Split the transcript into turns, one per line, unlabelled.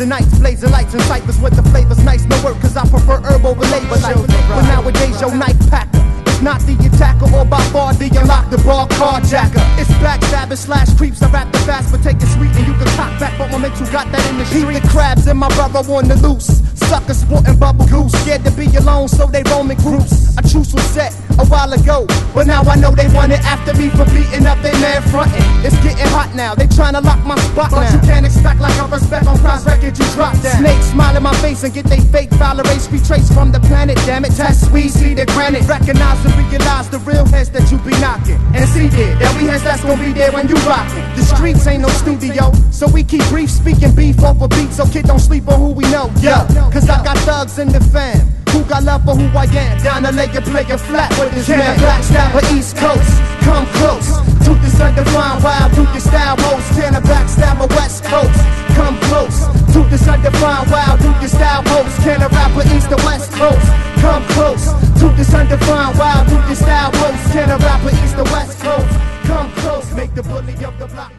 the nights, blazing lights and ciphers with the flavors nice. No work, cause I prefer herb over labor life. But nowadays, your knife packer, not the attacker or by far the unlock the bar carjacker. It's backstabbing slash creeps. I rap the fast but take it sweet and you can cock back. But my mental got that in the street. The crabs in my brother on the loose. Suckers sporting bubble goose. Scared to be alone so they roam in groups. A truce was set a while ago, but now I know they want it after me for beating up they man frontin'. It's getting hot now, they tryna lock my spot but now. You can't expect like a respect on cross record you drop down. Snakes smile in my face and get they fake foul race retraced from the planet. Damn it, test we see the granite. Recognize and realize the real heads that you be knocking. And see there, that we heads that's gonna be there when you rockin'. The streets ain't no studio, so we keep brief speaking beef off a beat. So kid don't sleep on who we know, yo. Cause I got thugs in the fam who got love for who I am. Down the lake and playin' flat with his man. Backstabber East Coast, come close to this undefined wild, to this style host. Can a backstabber West Coast, come close to this undefined wild, to this style host. Can a rapper East or West Coast, come close to this undefined wild, to this style host. Can a rapper East or West Coast, come close. Make the bully of the block